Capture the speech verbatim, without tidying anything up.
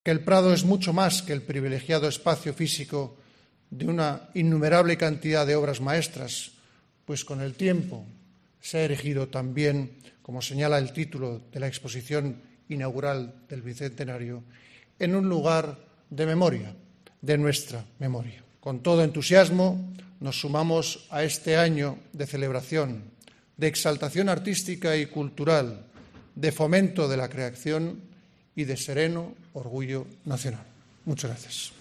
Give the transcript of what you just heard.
que el Prado es mucho más que el privilegiado espacio físico de una innumerable cantidad de obras maestras, pues con el tiempo se ha erigido también, como señala el título de la exposición inaugural del Bicentenario, en un lugar de memoria, de nuestra memoria. Con todo entusiasmo nos sumamos a este año de celebración, de exaltación artística y cultural, de fomento de la creación y de sereno orgullo nacional. Muchas gracias.